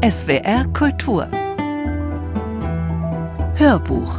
SWR Kultur Hörbuch.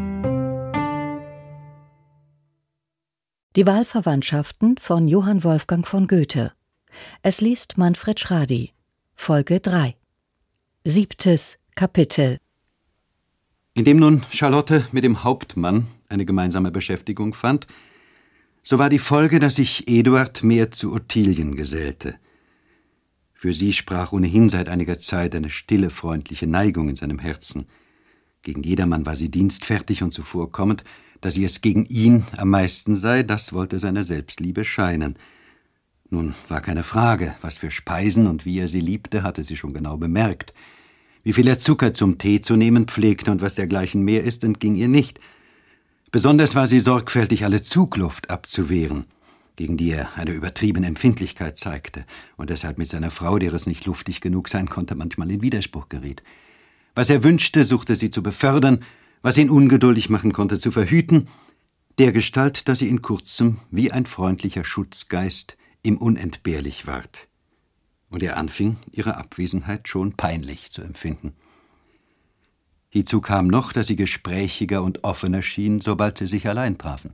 Die Wahlverwandtschaften von Johann Wolfgang von Goethe. Es liest Manfred Schradi. Folge 3. 7. Kapitel. Indem nun Charlotte mit dem Hauptmann eine gemeinsame Beschäftigung fand, so war die Folge, dass sich Eduard mehr zu Ottilien gesellte. Für sie sprach ohnehin seit einiger Zeit eine stille, freundliche Neigung in seinem Herzen. Gegen jedermann war sie dienstfertig und zuvorkommend. Dass sie es gegen ihn am meisten sei, das wollte seiner Selbstliebe scheinen. Nun war keine Frage, was für Speisen und wie er sie liebte, hatte sie schon genau bemerkt. Wie viel er Zucker zum Tee zu nehmen pflegte und was dergleichen mehr ist, entging ihr nicht. Besonders war sie sorgfältig, alle Zugluft abzuwehren, gegen die er eine übertriebene Empfindlichkeit zeigte und deshalb mit seiner Frau, der es nicht luftig genug sein konnte, manchmal in Widerspruch geriet. Was er wünschte, suchte sie zu befördern, was ihn ungeduldig machen konnte, zu verhüten, dergestalt, dass sie in kurzem wie ein freundlicher Schutzgeist ihm unentbehrlich ward. Und er anfing, ihre Abwesenheit schon peinlich zu empfinden. Hiezu kam noch, dass sie gesprächiger und offener schien, sobald sie sich allein trafen.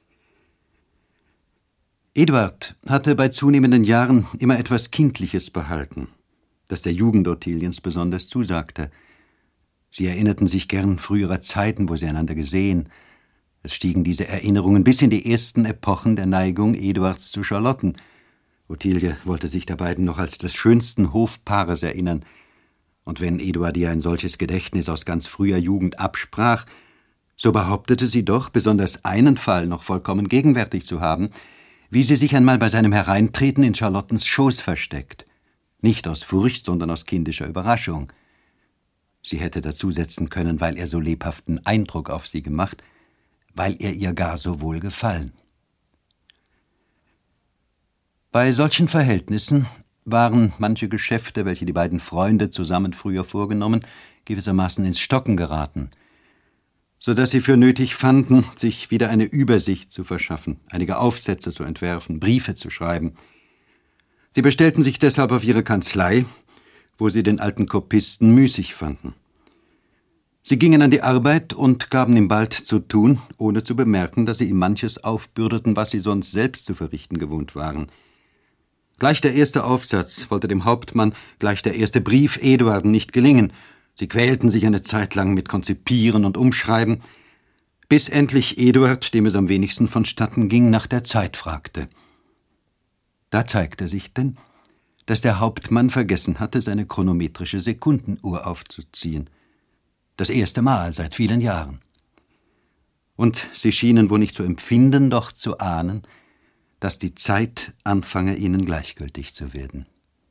Eduard hatte bei zunehmenden Jahren immer etwas Kindliches behalten, das der Jugend Ottiliens besonders zusagte. Sie erinnerten sich gern früherer Zeiten, wo sie einander gesehen. Es stiegen diese Erinnerungen bis in die ersten Epochen der Neigung Eduards zu Charlotten. Ottilie wollte sich der beiden noch als des schönsten Hofpaares erinnern. Und wenn Eduard ihr ein solches Gedächtnis aus ganz früher Jugend absprach, so behauptete sie doch, besonders einen Fall noch vollkommen gegenwärtig zu haben, wie sie sich einmal bei seinem Hereintreten in Charlottens Schoß versteckt. Nicht aus Furcht, sondern aus kindischer Überraschung. Sie hätte dazu setzen können, weil er so lebhaften Eindruck auf sie gemacht, weil er ihr gar so wohl gefallen. Bei solchen Verhältnissen waren manche Geschäfte, welche die beiden Freunde zusammen früher vorgenommen, gewissermaßen ins Stocken geraten, so dass sie für nötig fanden, sich wieder eine Übersicht zu verschaffen, einige Aufsätze zu entwerfen, Briefe zu schreiben. Sie bestellten sich deshalb auf ihre Kanzlei, wo sie den alten Kopisten müßig fanden. Sie gingen an die Arbeit und gaben ihm bald zu tun, ohne zu bemerken, dass sie ihm manches aufbürdeten, was sie sonst selbst zu verrichten gewohnt waren. Gleich der erste Aufsatz wollte dem Hauptmann, gleich der erste Brief Eduarden nicht gelingen. Sie quälten sich eine Zeit lang mit Konzipieren und Umschreiben, bis endlich Eduard, dem es am wenigsten vonstatten ging, nach der Zeit fragte. Da zeigte sich denn, dass der Hauptmann vergessen hatte, seine chronometrische Sekundenuhr aufzuziehen. Das erste Mal seit vielen Jahren. Und sie schienen wohl nicht zu empfinden, doch zu ahnen, dass die Zeit anfange, ihnen gleichgültig zu werden.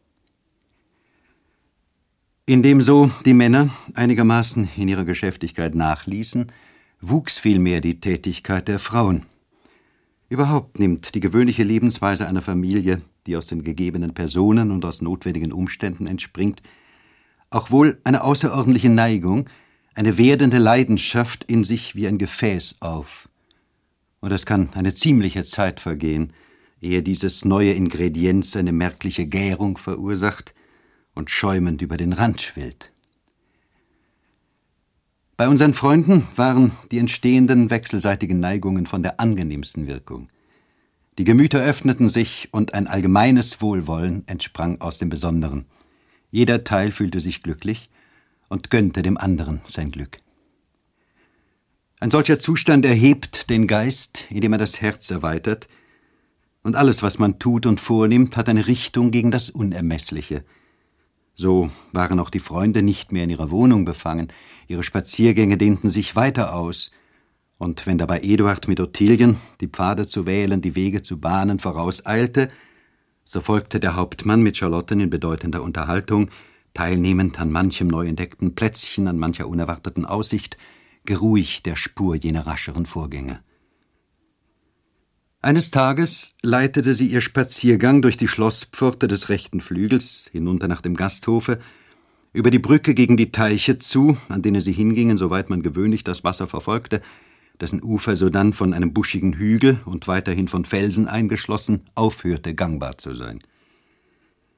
Indem so die Männer einigermaßen in ihrer Geschäftigkeit nachließen, wuchs vielmehr die Tätigkeit der Frauen. Überhaupt nimmt die gewöhnliche Lebensweise einer Familie, die aus den gegebenen Personen und aus notwendigen Umständen entspringt, auch wohl eine außerordentliche Neigung, eine werdende Leidenschaft in sich wie ein Gefäß auf. Und es kann eine ziemliche Zeit vergehen, ehe dieses neue Ingredienz eine merkliche Gärung verursacht und schäumend über den Rand schwillt. Bei unseren Freunden waren die entstehenden wechselseitigen Neigungen von der angenehmsten Wirkung. Die Gemüter öffneten sich und ein allgemeines Wohlwollen entsprang aus dem Besonderen. Jeder Teil fühlte sich glücklich und gönnte dem anderen sein Glück. Ein solcher Zustand erhebt den Geist, indem er das Herz erweitert, und alles, was man tut und vornimmt, hat eine Richtung gegen das Unermessliche. So waren auch die Freunde nicht mehr in ihrer Wohnung befangen, ihre Spaziergänge dehnten sich weiter aus, und wenn dabei Eduard mit Ottilien, die Pfade zu wählen, die Wege zu bahnen, vorauseilte, so folgte der Hauptmann mit Charlotten in bedeutender Unterhaltung, teilnehmend an manchem neu entdeckten Plätzchen, an mancher unerwarteten Aussicht, geruhig der Spur jener rascheren Vorgänge. Eines Tages leitete sie ihr Spaziergang durch die Schlosspforte des rechten Flügels, hinunter nach dem Gasthofe, über die Brücke gegen die Teiche zu, an denen sie hingingen, soweit man gewöhnlich das Wasser verfolgte, dessen Ufer sodann von einem buschigen Hügel und weiterhin von Felsen eingeschlossen aufhörte, gangbar zu sein.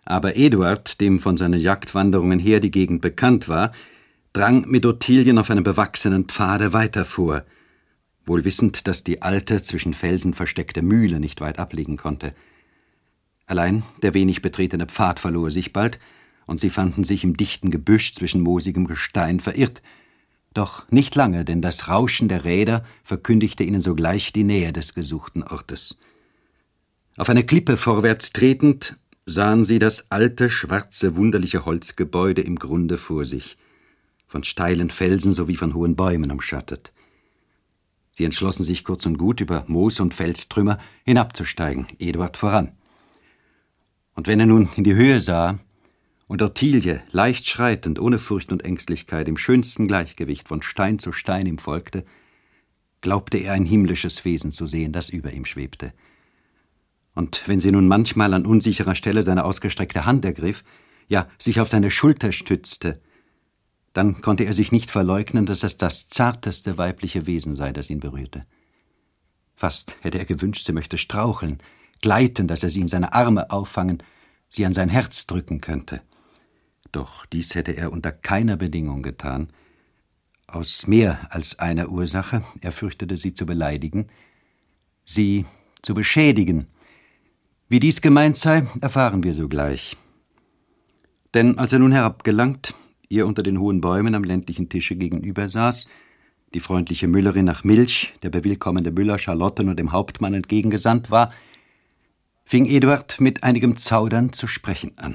Aber Eduard, dem von seinen Jagdwanderungen her die Gegend bekannt war, drang mit Ottilien auf einem bewachsenen Pfade weiter vor, wohl wissend, dass die alte, zwischen Felsen versteckte Mühle nicht weit abliegen konnte. Allein der wenig betretene Pfad verlor sich bald, und sie fanden sich im dichten Gebüsch zwischen moosigem Gestein verirrt. Doch nicht lange, denn das Rauschen der Räder verkündigte ihnen sogleich die Nähe des gesuchten Ortes. Auf eine Klippe vorwärts tretend, sahen sie das alte, schwarze, wunderliche Holzgebäude im Grunde vor sich, von steilen Felsen sowie von hohen Bäumen umschattet. Sie entschlossen sich kurz und gut, über Moos und Felstrümmer hinabzusteigen, Eduard voran. Und wenn er nun in die Höhe sah und Ottilie, leicht schreitend, ohne Furcht und Ängstlichkeit, im schönsten Gleichgewicht von Stein zu Stein ihm folgte, glaubte er ein himmlisches Wesen zu sehen, das über ihm schwebte. Und wenn sie nun manchmal an unsicherer Stelle seine ausgestreckte Hand ergriff, ja, sich auf seine Schulter stützte, dann konnte er sich nicht verleugnen, dass es das zarteste weibliche Wesen sei, das ihn berührte. Fast hätte er gewünscht, sie möchte straucheln, gleiten, dass er sie in seine Arme auffangen, sie an sein Herz drücken könnte. Doch dies hätte er unter keiner Bedingung getan. Aus mehr als einer Ursache, er fürchtete, sie zu beleidigen, sie zu beschädigen. Wie dies gemeint sei, erfahren wir sogleich. Denn als er nun herabgelangt, ihr unter den hohen Bäumen am ländlichen Tische gegenüber saß, die freundliche Müllerin nach Milch, der bewillkommende Müller Charlotten und dem Hauptmann entgegengesandt war, fing Eduard mit einigem Zaudern zu sprechen an.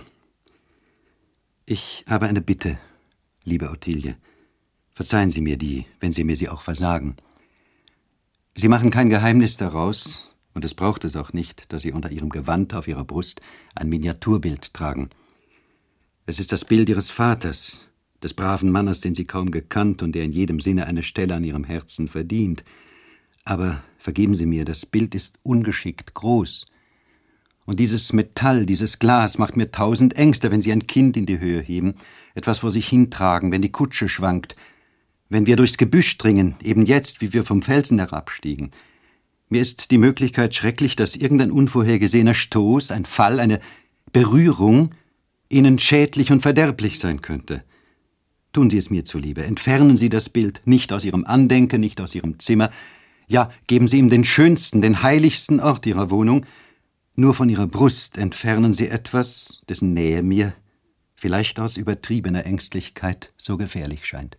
»Ich habe eine Bitte, liebe Ottilie. Verzeihen Sie mir die, wenn Sie mir sie auch versagen. Sie machen kein Geheimnis daraus, und es braucht es auch nicht, dass Sie unter Ihrem Gewand auf Ihrer Brust ein Miniaturbild tragen. Es ist das Bild Ihres Vaters, des braven Mannes, den Sie kaum gekannt und der in jedem Sinne eine Stelle an Ihrem Herzen verdient. Aber vergeben Sie mir, das Bild ist ungeschickt groß. Und dieses Metall, dieses Glas macht mir 1000 Ängste, wenn Sie ein Kind in die Höhe heben, etwas vor sich hintragen, wenn die Kutsche schwankt, wenn wir durchs Gebüsch dringen, eben jetzt, wie wir vom Felsen herabstiegen. Mir ist die Möglichkeit schrecklich, dass irgendein unvorhergesehener Stoß, ein Fall, eine Berührung Ihnen schädlich und verderblich sein könnte. Tun Sie es mir zuliebe, entfernen Sie das Bild nicht aus Ihrem Andenken, nicht aus Ihrem Zimmer, ja, geben Sie ihm den schönsten, den heiligsten Ort Ihrer Wohnung. Nur von Ihrer Brust entfernen Sie etwas, dessen Nähe mir, vielleicht aus übertriebener Ängstlichkeit, so gefährlich scheint.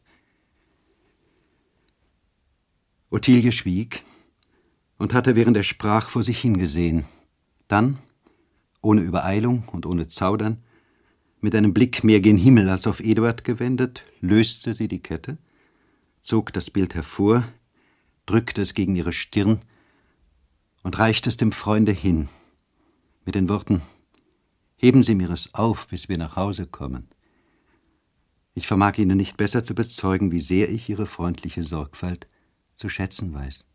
Ottilie schwieg und hatte, während er sprach, vor sich hingesehen. Dann, ohne Übereilung und ohne Zaudern, mit einem Blick mehr gen Himmel als auf Eduard gewendet, löste sie die Kette, zog das Bild hervor, drückte es gegen ihre Stirn und reichte es dem Freunde hin, mit den Worten: »Heben Sie mir es auf, bis wir nach Hause kommen. Ich vermag Ihnen nicht besser zu bezeugen, wie sehr ich Ihre freundliche Sorgfalt zu schätzen weiß.«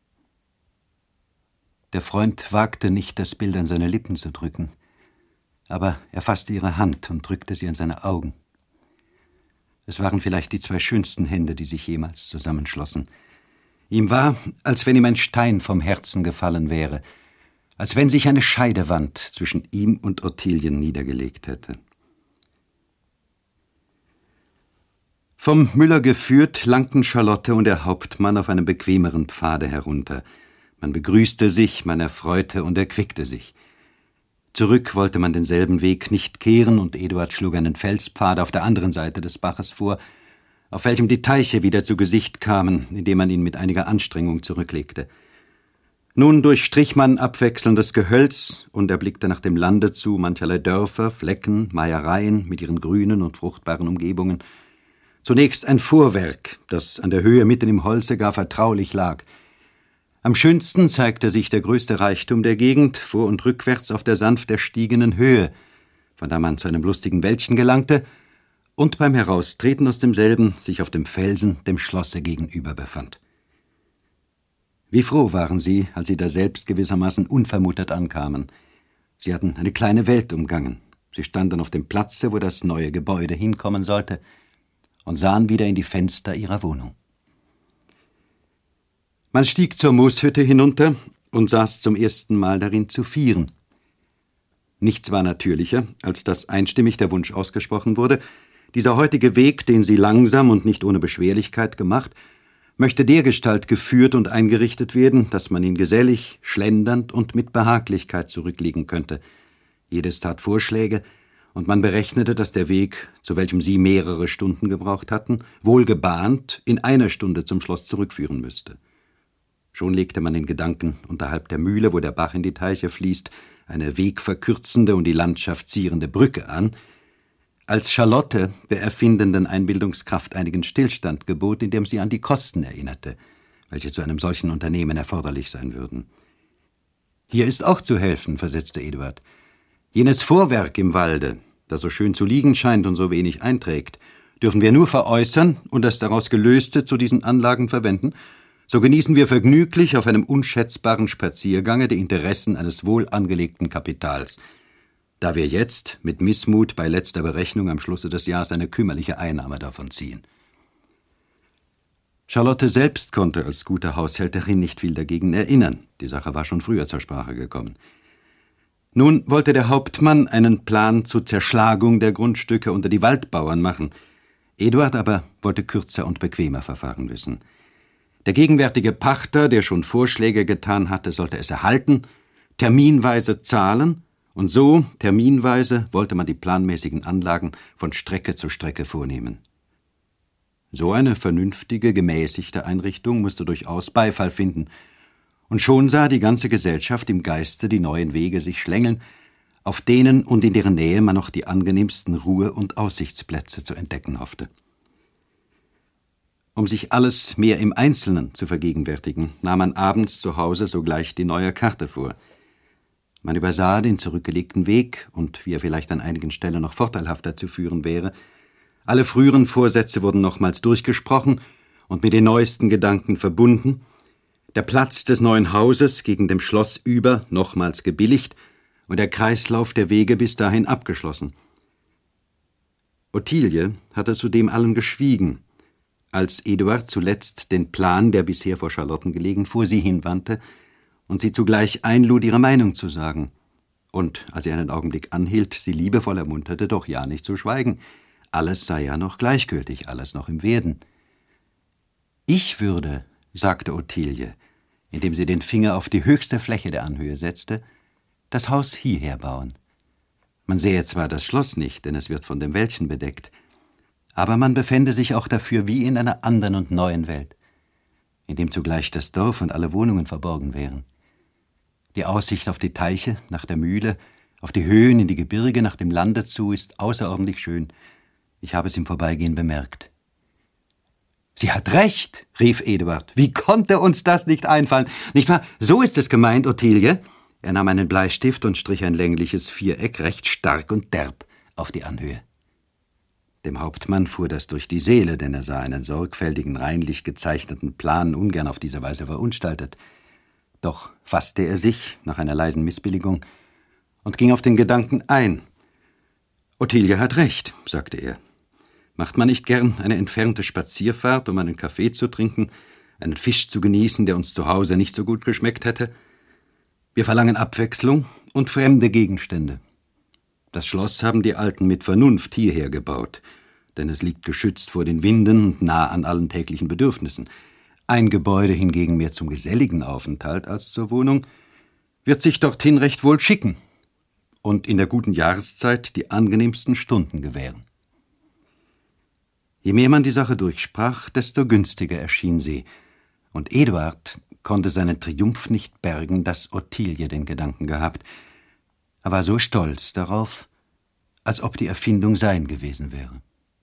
Der Freund wagte nicht, das Bild an seine Lippen zu drücken, aber er fasste ihre Hand und drückte sie an seine Augen. Es waren vielleicht die 2 schönsten Hände, die sich jemals zusammenschlossen. Ihm war, als wenn ihm ein Stein vom Herzen gefallen wäre, als wenn sich eine Scheidewand zwischen ihm und Ottilien niedergelegt hätte. Vom Müller geführt, langten Charlotte und der Hauptmann auf einem bequemeren Pfade herunter. Man begrüßte sich, man erfreute und erquickte sich. Zurück wollte man denselben Weg nicht kehren, und Eduard schlug einen Felspfad auf der anderen Seite des Baches vor, auf welchem die Teiche wieder zu Gesicht kamen, indem man ihn mit einiger Anstrengung zurücklegte. Nun durchstrich man abwechselndes Gehölz und erblickte nach dem Lande zu mancherlei Dörfer, Flecken, Meiereien mit ihren grünen und fruchtbaren Umgebungen. Zunächst ein Fuhrwerk, das an der Höhe mitten im Holze gar vertraulich lag. Am schönsten zeigte sich der größte Reichtum der Gegend vor und rückwärts auf der sanft erstiegenen Höhe, von da man zu einem lustigen Wäldchen gelangte und beim Heraustreten aus demselben sich auf dem Felsen dem Schlosse gegenüber befand. Wie froh waren sie, als sie daselbst gewissermaßen unvermutet ankamen. Sie hatten eine kleine Welt umgangen. Sie standen auf dem Platze, wo das neue Gebäude hinkommen sollte, und sahen wieder in die Fenster ihrer Wohnung. Man stieg zur Mooshütte hinunter und saß zum ersten Mal darin zu vieren. Nichts war natürlicher, als dass einstimmig der Wunsch ausgesprochen wurde, dieser heutige Weg, den sie langsam und nicht ohne Beschwerlichkeit gemacht, möchte dergestalt geführt und eingerichtet werden, dass man ihn gesellig, schlendernd und mit Behaglichkeit zurücklegen könnte. Jedes tat Vorschläge, und man berechnete, dass der Weg, zu welchem sie mehrere Stunden gebraucht hatten, wohl gebahnt in einer Stunde zum Schloss zurückführen müsste. Schon legte man den Gedanken, unterhalb der Mühle, wo der Bach in die Teiche fließt, eine wegverkürzende und die Landschaft zierende Brücke an, als Charlotte der erfindenden Einbildungskraft einigen Stillstand gebot, indem sie an die Kosten erinnerte, welche zu einem solchen Unternehmen erforderlich sein würden. »Hier ist auch zu helfen«, versetzte Eduard. »Jenes Vorwerk im Walde, das so schön zu liegen scheint und so wenig einträgt, dürfen wir nur veräußern und das daraus Gelöste zu diesen Anlagen verwenden, so genießen wir vergnüglich auf einem unschätzbaren Spaziergange die Interessen eines wohl angelegten Kapitals, da wir jetzt mit Missmut bei letzter Berechnung am Schlusse des Jahres eine kümmerliche Einnahme davon ziehen.« Charlotte selbst konnte als gute Haushälterin nicht viel dagegen erinnern. Die Sache war schon früher zur Sprache gekommen. Nun wollte der Hauptmann einen Plan zur Zerschlagung der Grundstücke unter die Waldbauern machen. Eduard aber wollte kürzer und bequemer verfahren wissen. Der gegenwärtige Pachter, der schon Vorschläge getan hatte, sollte es erhalten, terminweise zahlen, und so, terminweise, wollte man die planmäßigen Anlagen von Strecke zu Strecke vornehmen. So eine vernünftige, gemäßigte Einrichtung musste durchaus Beifall finden, und schon sah die ganze Gesellschaft im Geiste die neuen Wege sich schlängeln, auf denen und in deren Nähe man noch die angenehmsten Ruhe- und Aussichtsplätze zu entdecken hoffte. Um sich alles mehr im Einzelnen zu vergegenwärtigen, nahm man abends zu Hause sogleich die neue Karte vor. Man übersah den zurückgelegten Weg und wie er vielleicht an einigen Stellen noch vorteilhafter zu führen wäre. Alle früheren Vorsätze wurden nochmals durchgesprochen und mit den neuesten Gedanken verbunden, der Platz des neuen Hauses gegen dem Schloss über nochmals gebilligt und der Kreislauf der Wege bis dahin abgeschlossen. Ottilie hatte zu dem allem geschwiegen, als Eduard zuletzt den Plan, der bisher vor Charlotten gelegen, vor sie hinwandte und sie zugleich einlud, ihre Meinung zu sagen. Und als er einen Augenblick anhielt, sie liebevoll ermunterte, doch ja nicht zu schweigen. Alles sei ja noch gleichgültig, alles noch im Werden. »Ich würde«, sagte Ottilie, indem sie den Finger auf die höchste Fläche der Anhöhe setzte, »das Haus hierher bauen. Man sähe zwar das Schloss nicht, denn es wird von dem Wäldchen bedeckt, aber man befände sich auch dafür wie in einer anderen und neuen Welt, in dem zugleich das Dorf und alle Wohnungen verborgen wären. Die Aussicht auf die Teiche, nach der Mühle, auf die Höhen in die Gebirge, nach dem Lande zu, ist außerordentlich schön. Ich habe es im Vorbeigehen bemerkt.« »Sie hat recht«, rief Eduard. »Wie konnte uns das nicht einfallen? Nicht wahr? So ist es gemeint, Ottilie.« Er nahm einen Bleistift und strich ein längliches Viereck recht stark und derb auf die Anhöhe. Dem Hauptmann fuhr das durch die Seele, denn er sah einen sorgfältigen, reinlich gezeichneten Plan ungern auf diese Weise verunstaltet. Doch fasste er sich nach einer leisen Missbilligung und ging auf den Gedanken ein. »Ottilie hat recht«, sagte er. »Macht man nicht gern eine entfernte Spazierfahrt, um einen Kaffee zu trinken, einen Fisch zu genießen, der uns zu Hause nicht so gut geschmeckt hätte? Wir verlangen Abwechslung und fremde Gegenstände. Das Schloss haben die Alten mit Vernunft hierher gebaut, denn es liegt geschützt vor den Winden und nah an allen täglichen Bedürfnissen. Ein Gebäude hingegen mehr zum geselligen Aufenthalt als zur Wohnung wird sich dorthin recht wohl schicken und in der guten Jahreszeit die angenehmsten Stunden gewähren.« Je mehr man die Sache durchsprach, desto günstiger erschien sie, und Eduard konnte seinen Triumph nicht bergen, dass Ottilie den Gedanken gehabt. Er war so stolz darauf, als ob die Erfindung sein gewesen wäre.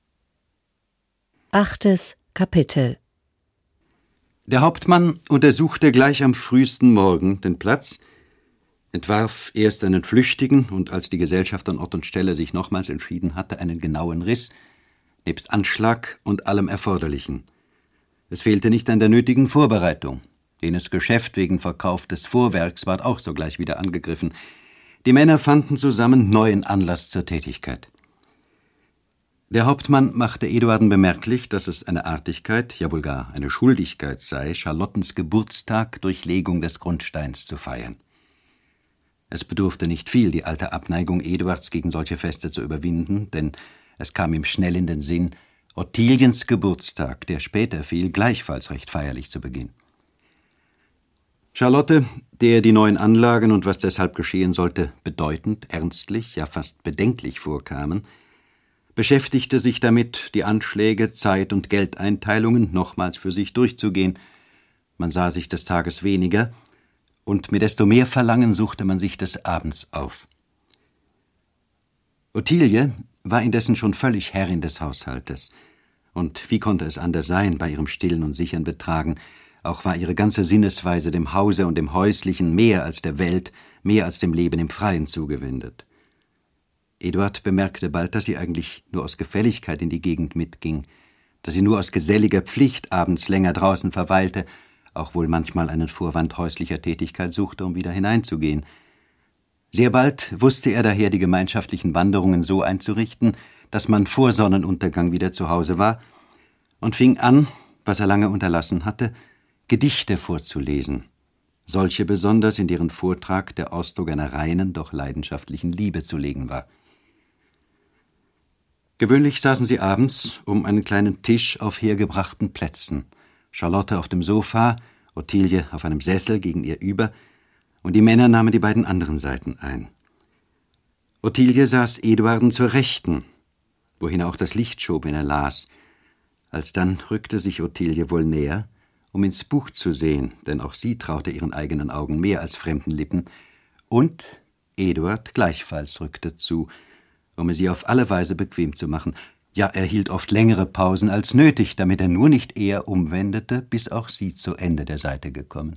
8. Kapitel. Der Hauptmann untersuchte gleich am frühesten Morgen den Platz, entwarf erst einen flüchtigen und als die Gesellschaft an Ort und Stelle sich nochmals entschieden hatte, einen genauen Riss, nebst Anschlag und allem Erforderlichen. Es fehlte nicht an der nötigen Vorbereitung. Jenes Geschäft wegen Verkauf des Vorwerks ward auch sogleich wieder angegriffen. Die Männer fanden zusammen neuen Anlass zur Tätigkeit. Der Hauptmann machte Eduarden bemerklich, dass es eine Artigkeit, ja wohl gar eine Schuldigkeit sei, Charlottens Geburtstag durch Legung des Grundsteins zu feiern. Es bedurfte nicht viel, die alte Abneigung Eduards gegen solche Feste zu überwinden, denn es kam ihm schnell in den Sinn, Ottiliens Geburtstag, der später fiel, gleichfalls recht feierlich zu begehen. Charlotte, der die neuen Anlagen und was deshalb geschehen sollte, bedeutend, ernstlich, ja fast bedenklich vorkamen, beschäftigte sich damit, die Anschläge, Zeit- und Geldeinteilungen nochmals für sich durchzugehen. Man sah sich des Tages weniger, und mit desto mehr Verlangen suchte man sich des Abends auf. Ottilie war indessen schon völlig Herrin des Haushaltes. Und wie konnte es anders sein bei ihrem stillen und sichern Betragen? Auch war ihre ganze Sinnesweise dem Hause und dem Häuslichen mehr als der Welt, mehr als dem Leben im Freien zugewendet. Eduard bemerkte bald, dass sie eigentlich nur aus Gefälligkeit in die Gegend mitging, dass sie nur aus geselliger Pflicht abends länger draußen verweilte, auch wohl manchmal einen Vorwand häuslicher Tätigkeit suchte, um wieder hineinzugehen. Sehr bald wusste er daher, die gemeinschaftlichen Wanderungen so einzurichten, dass man vor Sonnenuntergang wieder zu Hause war, und fing an, was er lange unterlassen hatte, Gedichte vorzulesen, solche besonders, in deren Vortrag der Ausdruck einer reinen, doch leidenschaftlichen Liebe zu legen war. Gewöhnlich saßen sie abends um einen kleinen Tisch auf hergebrachten Plätzen, Charlotte auf dem Sofa, Ottilie auf einem Sessel gegen ihr über, und die Männer nahmen die beiden anderen Seiten ein. Ottilie saß Eduarden zur Rechten, wohin er auch das Licht schob, wenn er las. Alsdann rückte sich Ottilie wohl näher, um ins Buch zu sehen, denn auch sie traute ihren eigenen Augen mehr als fremden Lippen, und Eduard gleichfalls rückte zu, um es ihr auf alle Weise bequem zu machen. Ja, er hielt oft längere Pausen als nötig, damit er nur nicht eher umwendete, bis auch sie zu Ende der Seite gekommen.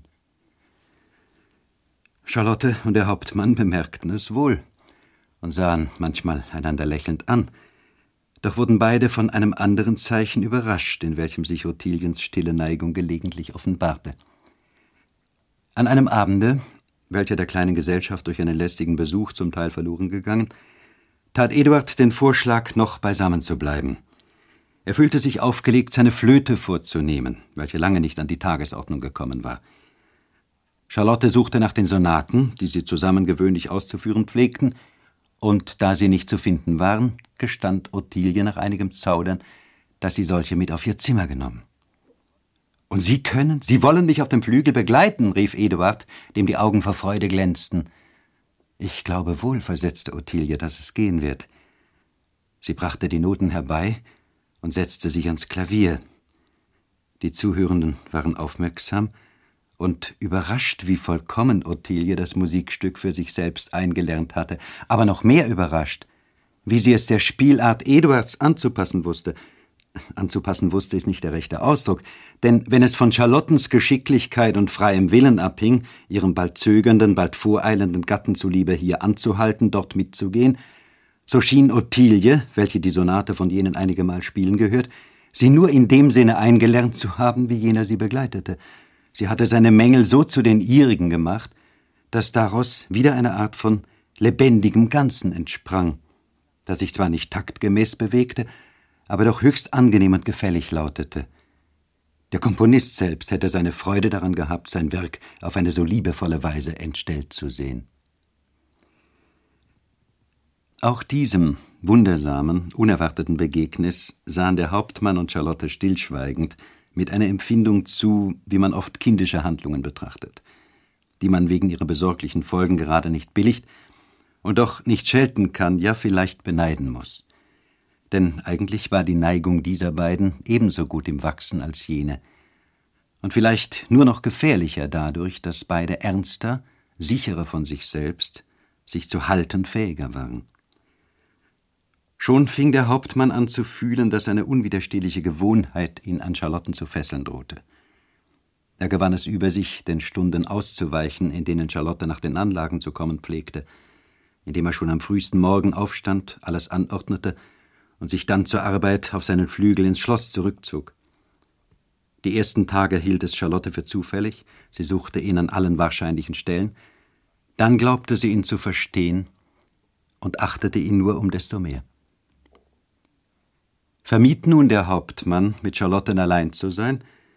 Charlotte und der Hauptmann bemerkten es wohl und sahen manchmal einander lächelnd an, doch wurden beide von einem anderen Zeichen überrascht, in welchem sich Ottiliens stille Neigung gelegentlich offenbarte. An einem Abende, welcher der kleinen Gesellschaft durch einen lästigen Besuch zum Teil verloren gegangen, tat Eduard den Vorschlag, noch beisammen zu bleiben. Er fühlte sich aufgelegt, seine Flöte vorzunehmen, welche lange nicht an die Tagesordnung gekommen war. Charlotte suchte nach den Sonaten, die sie zusammen gewöhnlich auszuführen pflegten, und da sie nicht zu finden waren, gestand Ottilie nach einigem Zaudern, dass sie solche mit auf ihr Zimmer genommen. »Und Sie können, Sie wollen mich auf dem Flügel begleiten«, rief Eduard, dem die Augen vor Freude glänzten. »Ich glaube wohl«, versetzte Ottilie, »dass es gehen wird.« Sie brachte die Noten herbei und setzte sich ans Klavier. Die Zuhörenden waren aufmerksam und überrascht, wie vollkommen Ottilie das Musikstück für sich selbst eingelernt hatte, aber noch mehr überrascht, wie sie es der Spielart Eduards anzupassen wusste. Anzupassen wusste ist nicht der rechte Ausdruck, denn wenn es von Charlottens Geschicklichkeit und freiem Willen abhing, ihrem bald zögernden, bald voreilenden Gatten zuliebe hier anzuhalten, dort mitzugehen, so schien Ottilie, welche die Sonate von jenen einige Mal spielen gehört, sie nur in dem Sinne eingelernt zu haben, wie jener sie begleitete. Sie hatte seine Mängel so zu den ihrigen gemacht, dass daraus wieder eine Art von lebendigem Ganzen entsprang, das sich zwar nicht taktgemäß bewegte, aber doch höchst angenehm und gefällig lautete. Der Komponist selbst hätte seine Freude daran gehabt, sein Werk auf eine so liebevolle Weise entstellt zu sehen. Auch diesem wundersamen, unerwarteten Begegnis sahen der Hauptmann und Charlotte stillschweigend mit einer Empfindung zu, wie man oft kindische Handlungen betrachtet, die man wegen ihrer besorglichen Folgen gerade nicht billigt und doch nicht schelten kann, ja vielleicht beneiden muss. Denn eigentlich war die Neigung dieser beiden ebenso gut im Wachsen als jene, und vielleicht nur noch gefährlicher dadurch, dass beide ernster, sicherer von sich selbst, sich zu halten fähiger waren. Schon fing der Hauptmann an zu fühlen, dass eine unwiderstehliche Gewohnheit ihn an Charlotten zu fesseln drohte. Er gewann es über sich, den Stunden auszuweichen, in denen Charlotte nach den Anlagen zu kommen pflegte, indem er schon am frühesten Morgen aufstand, alles anordnete und sich dann zur Arbeit auf seinen Flügel ins Schloss zurückzog. Die ersten Tage hielt es Charlotte für zufällig, sie suchte ihn an allen wahrscheinlichen Stellen, dann glaubte sie ihn zu verstehen und achtete ihn nur um desto mehr. Vermied nun der Hauptmann, mit Charlotten allein zu sein,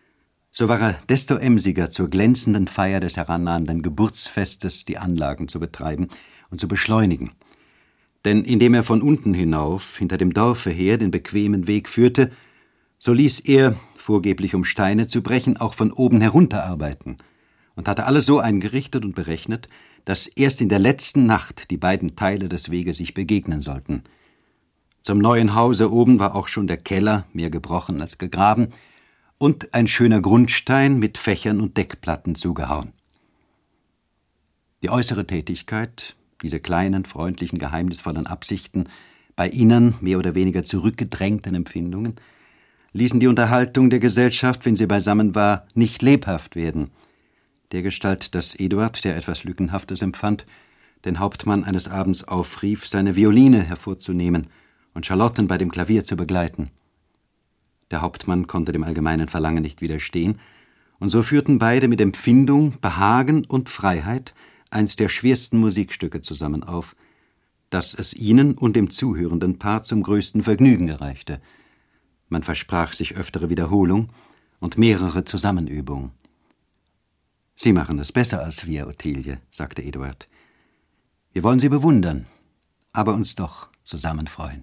so war er desto emsiger, zur glänzenden Feier des herannahenden Geburtsfestes die Anlagen zu betreiben und zu beschleunigen. Denn indem er von unten hinauf, hinter dem Dorfe her, den bequemen Weg führte, so ließ er, vorgeblich um Steine zu brechen, auch von oben herunter arbeiten und hatte alles so eingerichtet und berechnet, dass erst in der letzten Nacht die beiden Teile des Weges sich begegnen sollten. Zum neuen Hause oben war auch schon der Keller, mehr gebrochen als gegraben, und ein schöner Grundstein mit Fächern und Deckplatten zugehauen. Die äußere Tätigkeit, diese kleinen, freundlichen, geheimnisvollen Absichten, bei innern, mehr oder weniger zurückgedrängten Empfindungen, ließen die Unterhaltung der Gesellschaft, wenn sie beisammen war, nicht lebhaft werden, dergestalt, dass Eduard, der etwas Lückenhaftes empfand, den Hauptmann eines Abends aufrief, seine Violine hervorzunehmen und Charlotten bei dem Klavier zu begleiten. Der Hauptmann konnte dem allgemeinen Verlangen nicht widerstehen, und so führten beide mit Empfindung, Behagen und Freiheit eins der schwersten Musikstücke zusammen auf, dass es ihnen und dem zuhörenden Paar zum größten Vergnügen gereichte. Man versprach sich öftere Wiederholung und mehrere Zusammenübungen. »Sie machen es besser als wir, Ottilie«, sagte Eduard. »Wir wollen Sie bewundern, aber uns doch zusammen freuen.«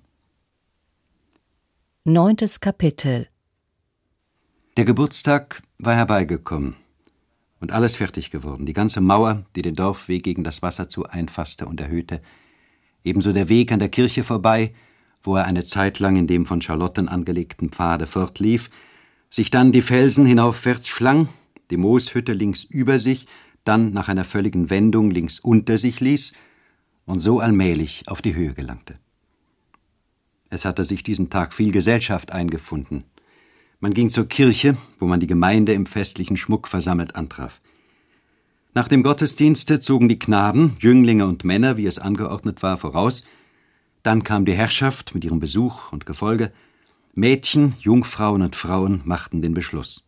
9. Kapitel. Der Geburtstag war herbeigekommen und alles fertig geworden. Die ganze Mauer, die den Dorfweg gegen das Wasser zu einfasste und erhöhte, ebenso der Weg an der Kirche vorbei, wo er eine Zeit lang in dem von Charlotten angelegten Pfade fortlief, sich dann die Felsen hinaufwärts schlang, die Mooshütte links über sich, dann nach einer völligen Wendung links unter sich ließ und so allmählich auf die Höhe gelangte. Es hatte sich diesen Tag viel Gesellschaft eingefunden. Man ging zur Kirche, wo man die Gemeinde im festlichen Schmuck versammelt antraf. Nach dem Gottesdienste zogen die Knaben, Jünglinge und Männer, wie es angeordnet war, voraus. Dann kam die Herrschaft mit ihrem Besuch und Gefolge. Mädchen, Jungfrauen und Frauen machten den Beschluss.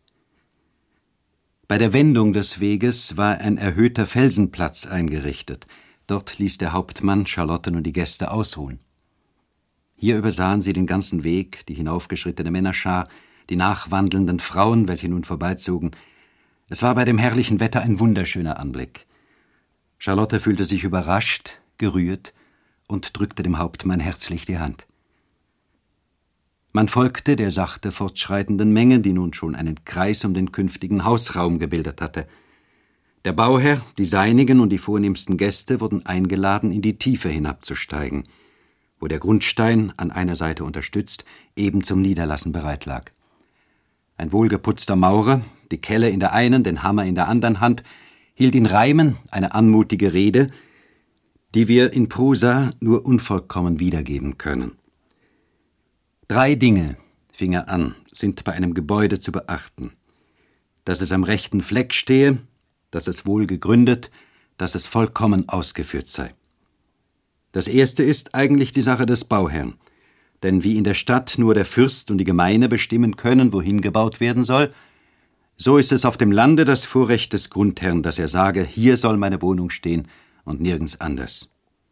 Bei der Wendung des Weges war ein erhöhter Felsenplatz eingerichtet. Dort ließ der Hauptmann Charlotten und die Gäste ausruhen. Hier übersahen sie den ganzen Weg, die hinaufgeschrittene Männerschar, die nachwandelnden Frauen, welche nun vorbeizogen. Es war bei dem herrlichen Wetter ein wunderschöner Anblick. Charlotte fühlte sich überrascht, gerührt und drückte dem Hauptmann herzlich die Hand. Man folgte der sachte fortschreitenden Menge, die nun schon einen Kreis um den künftigen Hausraum gebildet hatte. Der Bauherr, die Seinigen und die vornehmsten Gäste wurden eingeladen, in die Tiefe hinabzusteigen, wo der Grundstein, an einer Seite unterstützt, eben zum Niederlassen bereit lag. Ein wohlgeputzter Maurer, die Kelle in der einen, den Hammer in der anderen Hand, hielt in Reimen eine anmutige Rede, die wir in Prosa nur unvollkommen wiedergeben können. 3 Dinge, fing er an, sind bei einem Gebäude zu beachten: dass es am rechten Fleck stehe, dass es wohl gegründet, dass es vollkommen ausgeführt sei. Das erste ist eigentlich die Sache des Bauherrn, denn wie in der Stadt nur der Fürst und die Gemeine bestimmen können, wohin gebaut werden soll, so ist es auf dem Lande das Vorrecht des Grundherrn, dass er sage, hier soll meine Wohnung stehen und nirgends anders.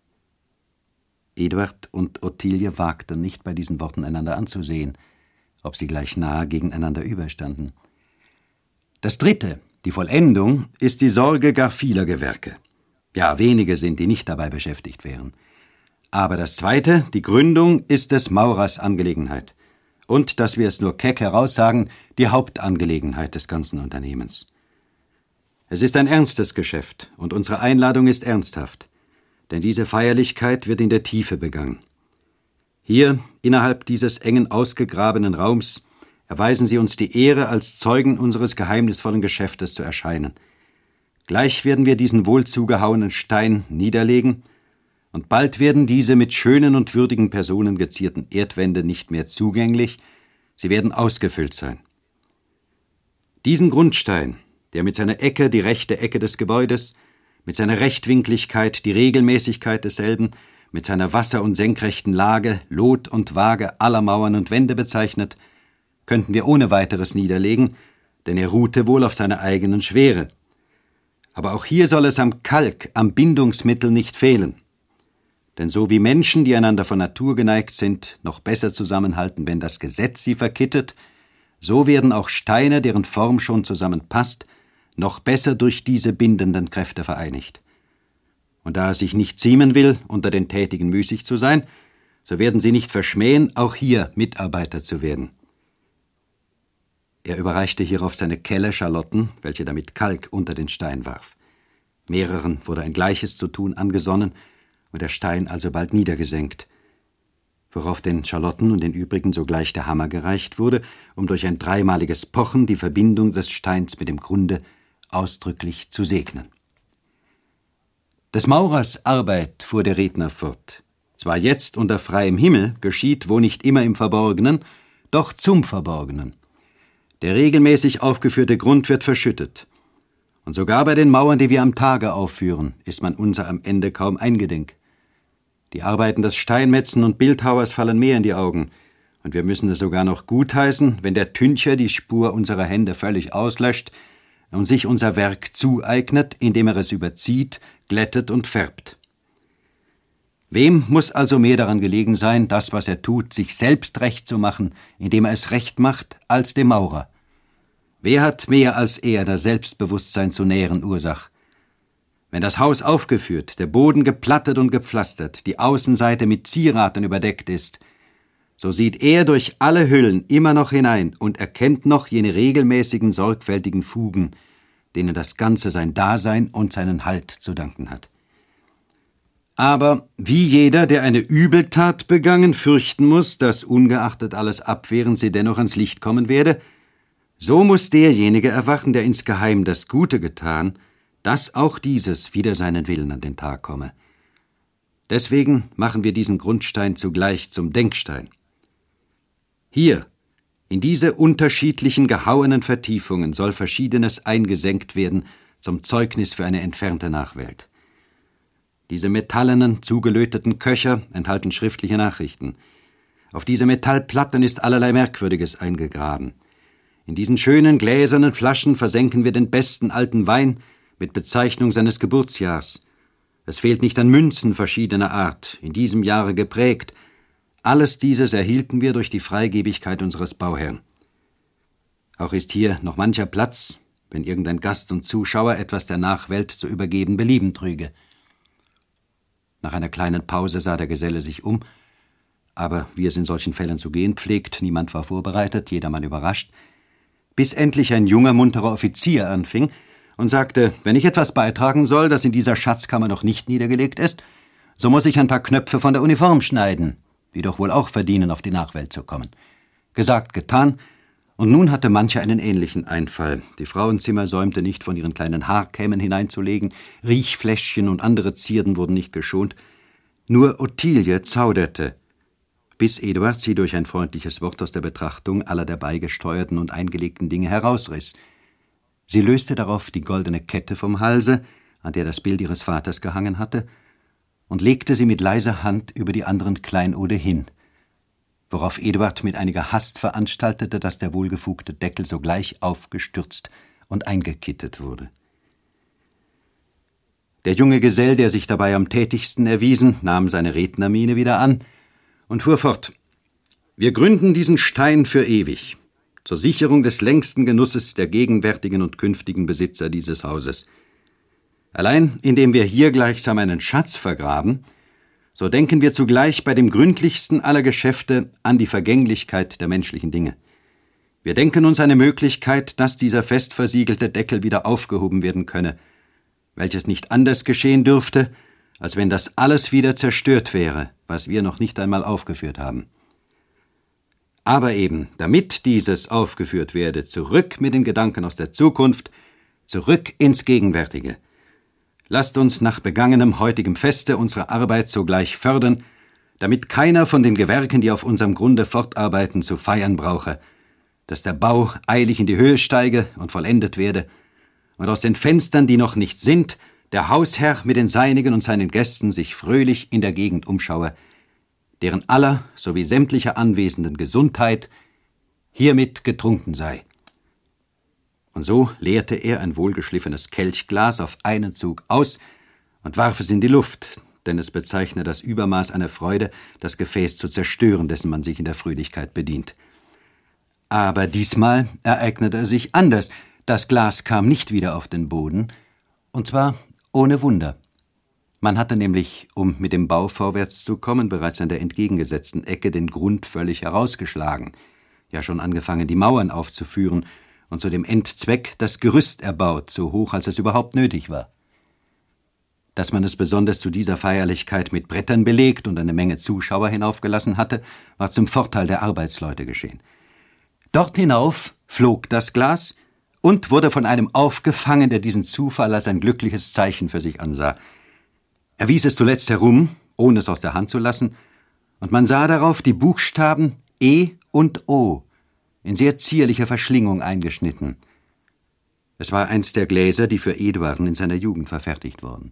Eduard und Ottilie wagten nicht, bei diesen Worten einander anzusehen, ob sie gleich nahe gegeneinander überstanden. Das dritte, die Vollendung, ist die Sorge gar vieler Gewerke. Ja, wenige sind, die nicht dabei beschäftigt wären. Aber das zweite, die Gründung, ist des Maurers Angelegenheit. Und, dass wir es nur keck heraussagen, die Hauptangelegenheit des ganzen Unternehmens. Es ist ein ernstes Geschäft, und unsere Einladung ist ernsthaft. Denn diese Feierlichkeit wird in der Tiefe begangen. Hier, innerhalb dieses engen ausgegrabenen Raums, erweisen Sie uns die Ehre, als Zeugen unseres geheimnisvollen Geschäftes zu erscheinen. Gleich werden wir diesen wohl zugehauenen Stein niederlegen, und bald werden diese mit schönen und würdigen Personen gezierten Erdwände nicht mehr zugänglich, sie werden ausgefüllt sein. Diesen Grundstein, der mit seiner Ecke die rechte Ecke des Gebäudes, mit seiner Rechtwinkligkeit die Regelmäßigkeit desselben, mit seiner wasser- und senkrechten Lage, Lot und Waage aller Mauern und Wände bezeichnet, könnten wir ohne weiteres niederlegen, denn er ruhte wohl auf seiner eigenen Schwere. Aber auch hier soll es am Kalk, am Bindungsmittel nicht fehlen. Denn so wie Menschen, die einander von Natur geneigt sind, noch besser zusammenhalten, wenn das Gesetz sie verkittet, so werden auch Steine, deren Form schon zusammenpasst, noch besser durch diese bindenden Kräfte vereinigt. Und da es sich nicht ziemen will, unter den Tätigen müßig zu sein, so werden sie nicht verschmähen, auch hier Mitarbeiter zu werden. Er überreichte hierauf seine Kelle Charlotten, welche damit Kalk unter den Stein warf. Mehreren wurde ein Gleiches zu tun angesonnen und der Stein alsobald niedergesenkt, worauf den Charlotten und den übrigen sogleich der Hammer gereicht wurde, um durch ein dreimaliges Pochen die Verbindung des Steins mit dem Grunde ausdrücklich zu segnen. Des Maurers Arbeit, fuhr der Redner fort, zwar jetzt unter freiem Himmel, geschieht, wo nicht immer im Verborgenen, doch zum Verborgenen. Der regelmäßig aufgeführte Grund wird verschüttet. Und sogar bei den Mauern, die wir am Tage aufführen, ist man unser am Ende kaum eingedenk. Die Arbeiten des Steinmetzen und Bildhauers fallen mehr in die Augen, und wir müssen es sogar noch gutheißen, wenn der Tüncher die Spur unserer Hände völlig auslöscht und sich unser Werk zueignet, indem er es überzieht, glättet und färbt. Wem muss also mehr daran gelegen sein, das, was er tut, sich selbst recht zu machen, indem er es recht macht, als dem Maurer? Wer hat mehr als er das Selbstbewusstsein zu nähren Ursach? Wenn das Haus aufgeführt, der Boden geplattet und gepflastert, die Außenseite mit Zieraten überdeckt ist, so sieht er durch alle Hüllen immer noch hinein und erkennt noch jene regelmäßigen, sorgfältigen Fugen, denen das Ganze sein Dasein und seinen Halt zu danken hat. Aber wie jeder, der eine Übeltat begangen, fürchten muss, dass ungeachtet alles Abwehren sie dennoch ans Licht kommen werde, so muss derjenige erwachen, der insgeheim das Gute getan, dass auch dieses wider seinen Willen an den Tag komme. Deswegen machen wir diesen Grundstein zugleich zum Denkstein. Hier, in diese unterschiedlichen gehauenen Vertiefungen, soll Verschiedenes eingesenkt werden zum Zeugnis für eine entfernte Nachwelt. Diese metallenen, zugelöteten Köcher enthalten schriftliche Nachrichten. Auf diese Metallplatten ist allerlei Merkwürdiges eingegraben. In diesen schönen gläsernen Flaschen versenken wir den besten alten Wein mit Bezeichnung seines Geburtsjahrs. Es fehlt nicht an Münzen verschiedener Art, in diesem Jahre geprägt. Alles dieses erhielten wir durch die Freigebigkeit unseres Bauherrn. Auch ist hier noch mancher Platz, wenn irgendein Gast und Zuschauer etwas der Nachwelt zu übergeben belieben trüge. Nach einer kleinen Pause sah der Geselle sich um, aber wie es in solchen Fällen zu gehen pflegt, niemand war vorbereitet, jedermann überrascht, bis endlich ein junger, munterer Offizier anfing und sagte, wenn ich etwas beitragen soll, das in dieser Schatzkammer noch nicht niedergelegt ist, so muss ich ein paar Knöpfe von der Uniform schneiden, die doch wohl auch verdienen, auf die Nachwelt zu kommen. Gesagt, getan, und nun hatte mancher einen ähnlichen Einfall. Die Frauenzimmer säumte nicht, von ihren kleinen Haarkämmen hineinzulegen, Riechfläschchen und andere Zierden wurden nicht geschont. Nur Ottilie zauderte, bis Eduard sie durch ein freundliches Wort aus der Betrachtung aller der beigesteuerten und eingelegten Dinge herausriss. Sie löste darauf die goldene Kette vom Halse, an der das Bild ihres Vaters gehangen hatte, und legte sie mit leiser Hand über die anderen Kleinode hin, worauf Eduard mit einiger Hast veranstaltete, dass der wohlgefugte Deckel sogleich aufgestürzt und eingekittet wurde. Der junge Gesell, der sich dabei am tätigsten erwiesen, nahm seine Rednermiene wieder an und fuhr fort. Wir gründen diesen Stein für ewig, zur Sicherung des längsten Genusses der gegenwärtigen und künftigen Besitzer dieses Hauses. Allein, indem wir hier gleichsam einen Schatz vergraben, so denken wir zugleich bei dem gründlichsten aller Geschäfte an die Vergänglichkeit der menschlichen Dinge. Wir denken uns eine Möglichkeit, dass dieser fest versiegelte Deckel wieder aufgehoben werden könne, welches nicht anders geschehen dürfte, als wenn das alles wieder zerstört wäre, was wir noch nicht einmal aufgeführt haben. Aber eben, damit dieses aufgeführt werde, zurück mit den Gedanken aus der Zukunft, zurück ins Gegenwärtige. Lasst uns nach begangenem heutigem Feste unsere Arbeit sogleich fördern, damit keiner von den Gewerken, die auf unserem Grunde fortarbeiten, zu feiern brauche, dass der Bau eilig in die Höhe steige und vollendet werde, und aus den Fenstern, die noch nicht sind, der Hausherr mit den Seinigen und seinen Gästen sich fröhlich in der Gegend umschaue, deren aller sowie sämtlicher Anwesenden Gesundheit hiermit getrunken sei. Und so leerte er ein wohlgeschliffenes Kelchglas auf einen Zug aus und warf es in die Luft, denn es bezeichne das Übermaß einer Freude, das Gefäß zu zerstören, dessen man sich in der Fröhlichkeit bedient. Aber diesmal ereignete es sich anders. Das Glas kam nicht wieder auf den Boden, und zwar ohne Wunder. Man hatte nämlich, um mit dem Bau vorwärts zu kommen, bereits an der entgegengesetzten Ecke den Grund völlig herausgeschlagen, ja schon angefangen, die Mauern aufzuführen und zu dem Endzweck das Gerüst erbaut, so hoch, als es überhaupt nötig war. Dass man es besonders zu dieser Feierlichkeit mit Brettern belegt und eine Menge Zuschauer hinaufgelassen hatte, war zum Vorteil der Arbeitsleute geschehen. Dort hinauf flog das Glas und wurde von einem aufgefangen, der diesen Zufall als ein glückliches Zeichen für sich ansah. Er wies es zuletzt herum, ohne es aus der Hand zu lassen, und man sah darauf die Buchstaben E und O in sehr zierlicher Verschlingung eingeschnitten. Es war eins der Gläser, die für Eduarden in seiner Jugend verfertigt wurden.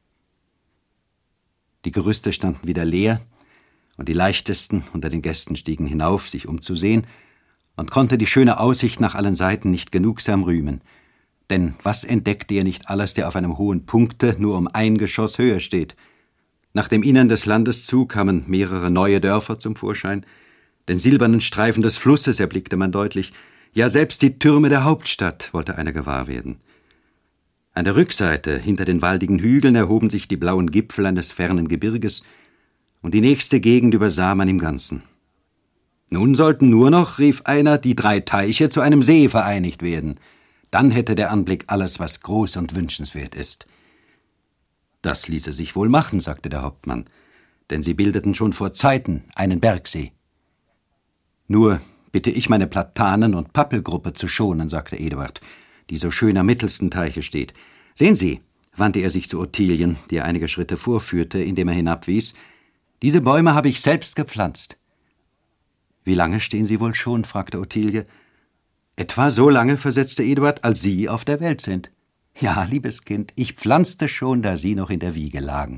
Die Gerüste standen wieder leer, und die leichtesten unter den Gästen stiegen hinauf, sich umzusehen, und konnte die schöne Aussicht nach allen Seiten nicht genugsam rühmen. Denn was entdeckte er nicht alles, der auf einem hohen Punkte nur um ein Geschoss höher steht? Nach dem Innern des Landes zu kamen mehrere neue Dörfer zum Vorschein. Den silbernen Streifen des Flusses erblickte man deutlich. Ja, selbst die Türme der Hauptstadt wollte einer gewahr werden. An der Rückseite, hinter den waldigen Hügeln, erhoben sich die blauen Gipfel eines fernen Gebirges, und die nächste Gegend übersah man im Ganzen. Nun sollten nur noch, rief einer, die 3 Teiche zu einem See vereinigt werden. Dann hätte der Anblick alles, was groß und wünschenswert ist. Das ließe sich wohl machen, sagte der Hauptmann, denn sie bildeten schon vor Zeiten einen Bergsee. Nur bitte ich meine Platanen- und Pappelgruppe zu schonen, sagte Eduard, die so schön am mittelsten Teiche steht. Sehen Sie, wandte er sich zu Ottilien, die er einige Schritte vorführte, indem er hinabwies, diese Bäume habe ich selbst gepflanzt. Wie lange stehen sie wohl schon? Fragte Ottilie. Etwa so lange, versetzte Eduard, als Sie auf der Welt sind. Ja, liebes Kind, ich pflanzte schon, da Sie noch in der Wiege lagen.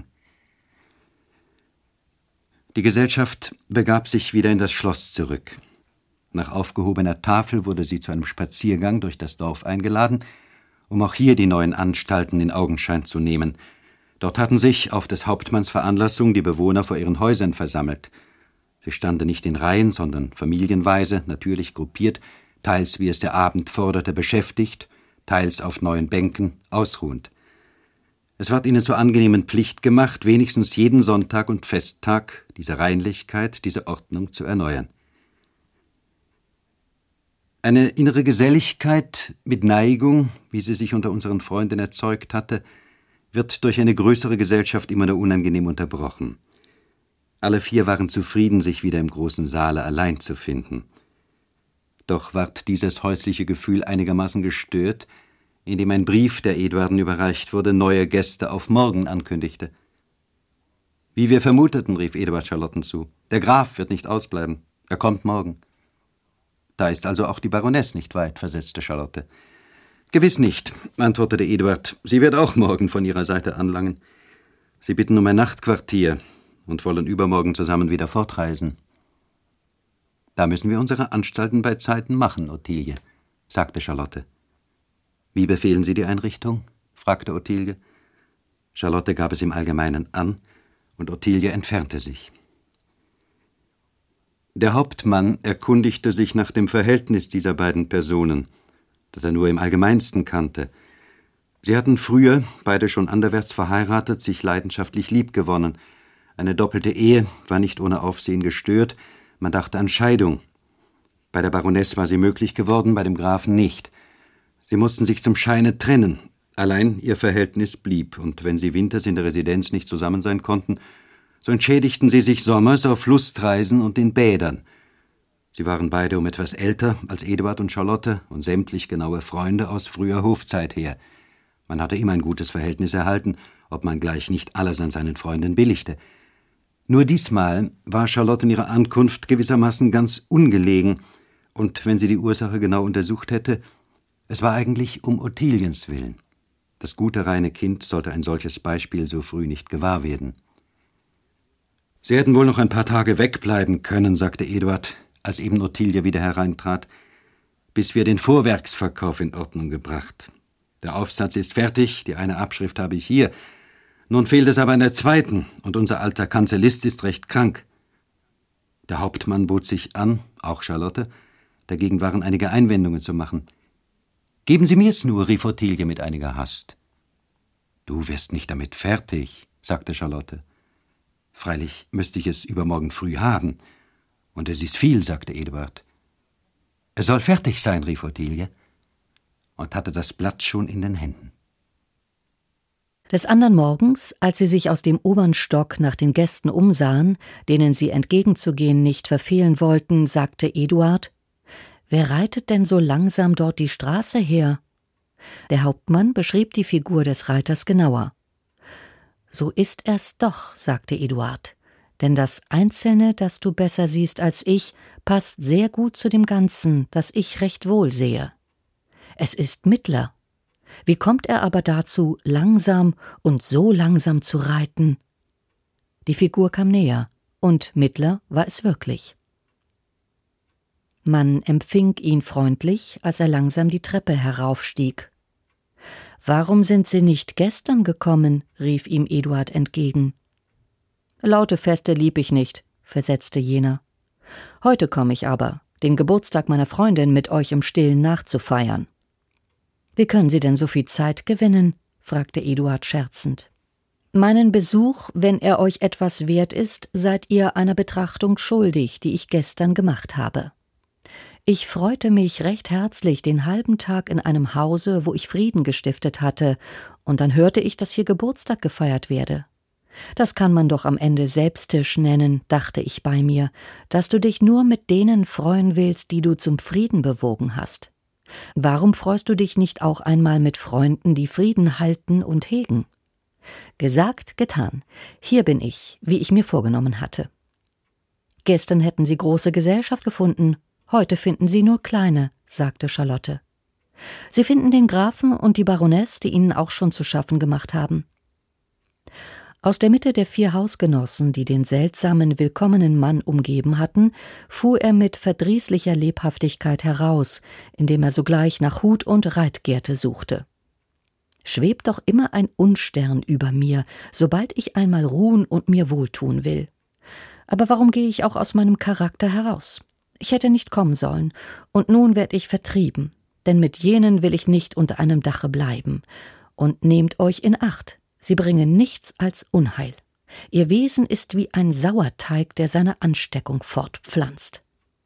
Die Gesellschaft begab sich wieder in das Schloss zurück. Nach aufgehobener Tafel wurde sie zu einem Spaziergang durch das Dorf eingeladen, um auch hier die neuen Anstalten in Augenschein zu nehmen. Dort hatten sich auf des Hauptmanns Veranlassung die Bewohner vor ihren Häusern versammelt. Sie standen nicht in Reihen, sondern familienweise, natürlich gruppiert, teils, wie es der Abend forderte, beschäftigt, teils auf neuen Bänken, ausruhend. Es ward ihnen zur angenehmen Pflicht gemacht, wenigstens jeden Sonntag und Festtag diese Reinlichkeit, diese Ordnung zu erneuern. Eine innere Geselligkeit mit Neigung, wie sie sich unter unseren Freunden erzeugt hatte, wird durch eine größere Gesellschaft immer nur unangenehm unterbrochen. Alle 4 waren zufrieden, sich wieder im großen Saale allein zu finden. Doch ward dieses häusliche Gefühl einigermaßen gestört, indem ein Brief, der Eduarden überreicht wurde, neue Gäste auf morgen ankündigte. »Wie wir vermuteten«, rief Eduard Charlotten zu, »der Graf wird nicht ausbleiben. Er kommt morgen.« »Da ist also auch die Baronesse nicht weit«, versetzte Charlotte. »Gewiss nicht«, antwortete Eduard. »Sie wird auch morgen von ihrer Seite anlangen. Sie bitten um ein Nachtquartier und wollen übermorgen zusammen wieder fortreisen.« »Da müssen wir unsere Anstalten bei Zeiten machen, Ottilie«, sagte Charlotte. »Wie befehlen Sie die Einrichtung?« fragte Ottilie. Charlotte gab es im Allgemeinen an, und Ottilie entfernte sich. Der Hauptmann erkundigte sich nach dem Verhältnis dieser beiden Personen, das er nur im Allgemeinsten kannte. Sie hatten früher, beide schon anderwärts verheiratet, sich leidenschaftlich liebgewonnen. Eine doppelte Ehe war nicht ohne Aufsehen gestört, man dachte an Scheidung. Bei der Baronesse war sie möglich geworden, bei dem Grafen nicht. Sie mussten sich zum Scheine trennen. Allein ihr Verhältnis blieb, und wenn sie winters in der Residenz nicht zusammen sein konnten, so entschädigten sie sich sommers auf Lustreisen und in Bädern. Sie waren beide um etwas älter als Eduard und Charlotte und sämtlich genaue Freunde aus früher Hofzeit her. Man hatte immer ein gutes Verhältnis erhalten, ob man gleich nicht alles an seinen Freunden billigte. Nur diesmal war Charlotte in ihrer Ankunft gewissermaßen ganz ungelegen, und wenn sie die Ursache genau untersucht hätte, es war eigentlich um Ottiliens willen. Das gute, reine Kind sollte ein solches Beispiel so früh nicht gewahr werden. »Sie hätten wohl noch ein paar Tage wegbleiben können«, sagte Eduard, als eben Ottilie wieder hereintrat, »bis wir den Vorwerksverkauf in Ordnung gebracht. Der Aufsatz ist fertig, die eine Abschrift habe ich hier. Nun fehlt es aber an der zweiten, und unser alter Kanzellist ist recht krank.« Der Hauptmann bot sich an, auch Charlotte, Dagegen waren einige Einwendungen zu machen. »Geben Sie mir's nur«, rief Ottilie mit einiger Hast. »Du wirst nicht damit fertig«, sagte Charlotte. »Freilich müsste ich es übermorgen früh haben. Und es ist viel«, sagte Eduard. »Es soll fertig sein«, rief Ottilie und hatte das Blatt schon in den Händen. Des andern Morgens, als sie sich aus dem oberen Stock nach den Gästen umsahen, denen sie entgegenzugehen nicht verfehlen wollten, sagte Eduard: »Wer reitet denn so langsam dort die Straße her?« Der Hauptmann beschrieb die Figur des Reiters genauer. »So ist er's doch«, sagte Eduard, »denn das Einzelne, das du besser siehst als ich, passt sehr gut zu dem Ganzen, das ich recht wohl sehe. Es ist Mittler. Wie kommt er aber dazu, langsam und so langsam zu reiten?« Die Figur kam näher, und Mittler war es wirklich. Man empfing ihn freundlich, als er langsam die Treppe heraufstieg. »Warum sind Sie nicht gestern gekommen?« rief ihm Eduard entgegen. »Laute Feste lieb ich nicht«, versetzte jener. »Heute komme ich aber, den Geburtstag meiner Freundin mit euch im Stillen nachzufeiern.« »Wie können Sie denn so viel Zeit gewinnen?« fragte Eduard scherzend. »Meinen Besuch, wenn er euch etwas wert ist, seid ihr einer Betrachtung schuldig, die ich gestern gemacht habe. Ich freute mich recht herzlich den halben Tag in einem Hause, wo ich Frieden gestiftet hatte, und dann hörte ich, dass hier Geburtstag gefeiert werde. Das kann man doch am Ende Selbsttisch nennen, dachte ich bei mir, dass du dich nur mit denen freuen willst, die du zum Frieden bewogen hast. Warum freust du dich nicht auch einmal mit Freunden, die Frieden halten und hegen? Gesagt, getan. Hier bin ich, wie ich mir vorgenommen hatte.« »Gestern hätten Sie große Gesellschaft gefunden, heute finden Sie nur kleine«, sagte Charlotte. »Sie finden den Grafen und die Baronesse, die Ihnen auch schon zu schaffen gemacht haben.« Aus der Mitte der 4 Hausgenossen, die den seltsamen, willkommenen Mann umgeben hatten, fuhr er mit verdrießlicher Lebhaftigkeit heraus, indem er sogleich nach Hut und Reitgerte suchte. »Schwebt doch immer ein Unstern über mir, sobald ich einmal ruhen und mir wohltun will. Aber warum gehe ich auch aus meinem Charakter heraus? Ich hätte nicht kommen sollen, und nun werd ich vertrieben, denn mit jenen will ich nicht unter einem Dache bleiben. Und nehmt euch in Acht, sie bringen nichts als Unheil. Ihr Wesen ist wie ein Sauerteig, der seine Ansteckung fortpflanzt.«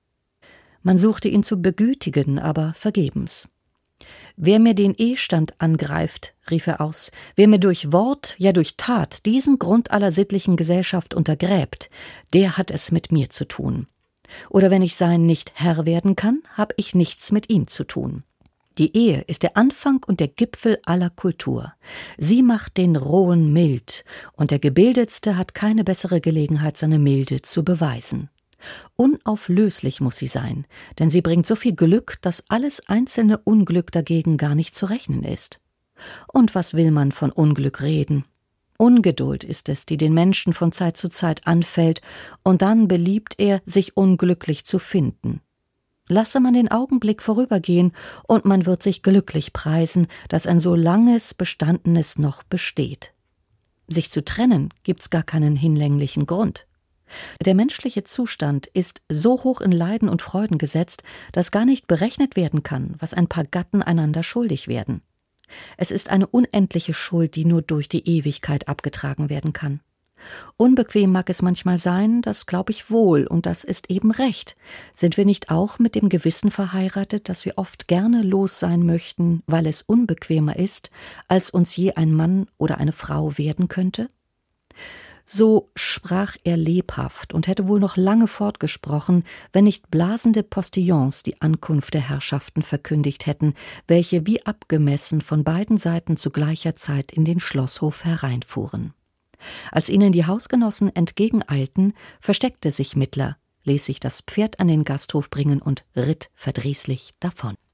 Man suchte ihn zu begütigen, aber vergebens. »Wer mir den Ehestand angreift«, rief er aus, »wer mir durch Wort, ja durch Tat diesen Grund aller sittlichen Gesellschaft untergräbt, der hat es mit mir zu tun. Oder wenn ich sein nicht Herr werden kann, hab ich nichts mit ihm zu tun. Die Ehe ist der Anfang und der Gipfel aller Kultur. Sie macht den Rohen mild, und der Gebildetste hat keine bessere Gelegenheit, seine Milde zu beweisen. Unauflöslich muss sie sein, denn sie bringt so viel Glück, dass alles einzelne Unglück dagegen gar nicht zu rechnen ist. Und was will man von Unglück reden? Ungeduld ist es, die den Menschen von Zeit zu Zeit anfällt, und dann beliebt er, sich unglücklich zu finden. Lasse man den Augenblick vorübergehen, und man wird sich glücklich preisen, dass ein so langes Bestandenes noch besteht. Sich zu trennen, gibt's gar keinen hinlänglichen Grund. Der menschliche Zustand ist so hoch in Leiden und Freuden gesetzt, dass gar nicht berechnet werden kann, was ein Paar Gatten einander schuldig werden. Es ist eine unendliche Schuld, die nur durch die Ewigkeit abgetragen werden kann. Unbequem mag es manchmal sein, das glaube ich wohl, und das ist eben recht. Sind wir nicht auch mit dem Gewissen verheiratet, dass wir oft gerne los sein möchten, weil es unbequemer ist, als uns je ein Mann oder eine Frau werden könnte? So sprach er lebhaft und hätte wohl noch lange fortgesprochen, wenn nicht blasende Postillons die Ankunft der Herrschaften verkündigt hätten, welche wie abgemessen von beiden Seiten zu gleicher Zeit in den Schlosshof hereinfuhren. Als ihnen die Hausgenossen entgegeneilten, versteckte sich Mittler, ließ sich das Pferd an den Gasthof bringen und ritt verdrießlich davon.